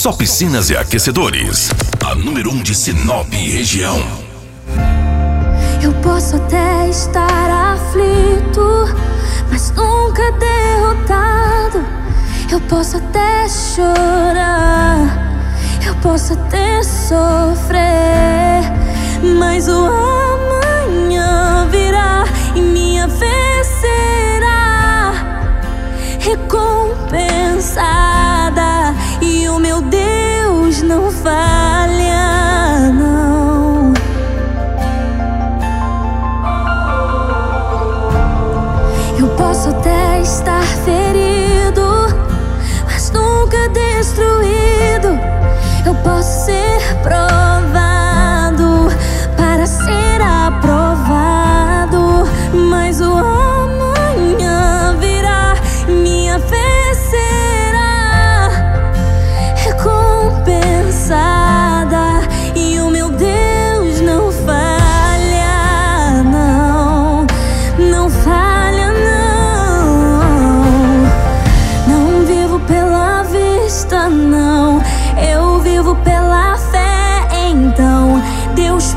Só Piscinas e Aquecedores, a número 1 de Sinop e região. Eu posso até estar aflito, mas nunca derrotado. Eu posso até chorar, eu posso até sofrer, mas o amanhã virá e minha vez será recompensada. E o meu Deus não falha, não. Eu posso até estar ferido, mas nunca destruído. Eu posso ser provado para ser aprovado, mas o amanhã virá, minha vez será recompensada. E o meu Deus não falha, não, não falha, não. Não vivo pela vista, não, eu vivo pela fé. Então Deus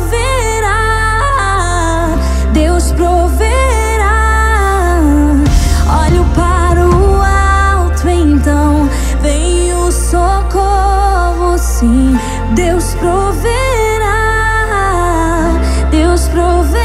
proverá, Deus proverá. Olho para o alto, então vem o socorro, sim. Deus proverá, Deus proverá.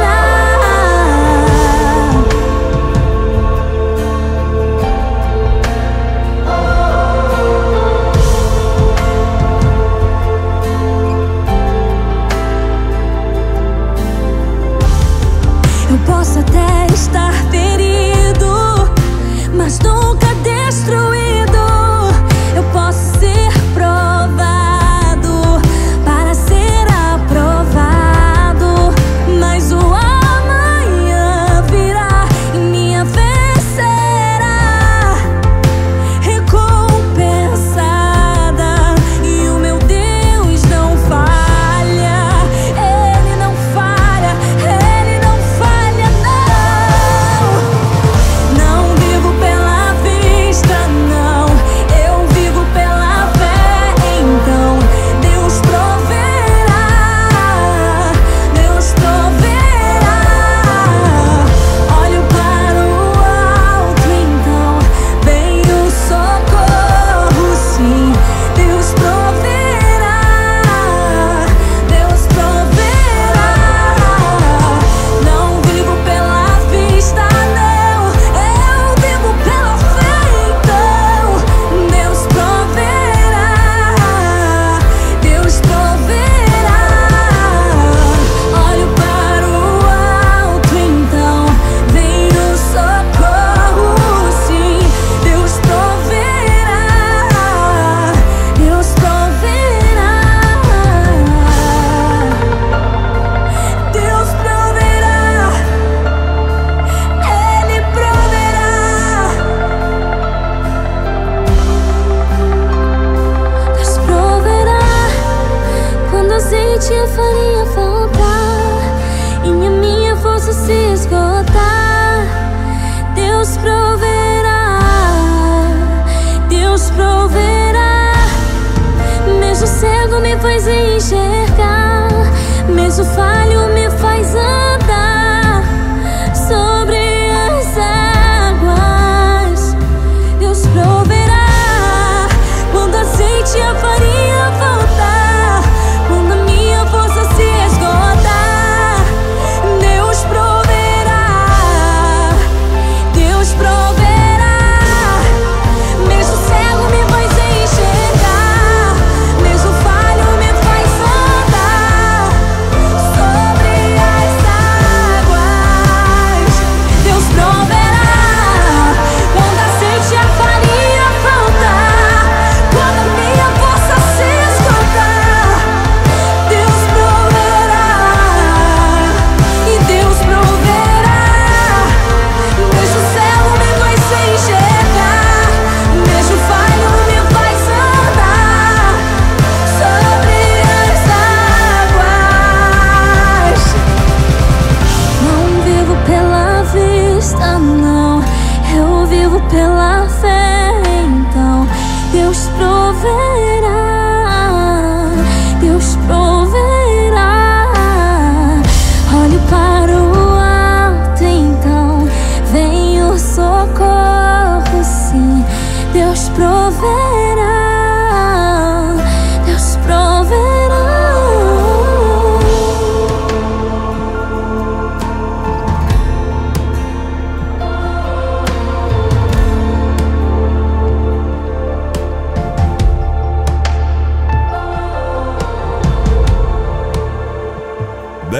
Eu posso até estar ferido, mas nunca destruído. Eu posso ser provado para ser aprovado, mas o amanhã virá e minha vez será recompensada. E o meu Deus não falha, Ele não falha, Ele não falha, não. Não vivo pela vista,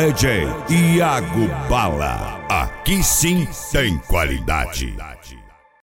DJ Iago Bala. Aqui sim tem qualidade.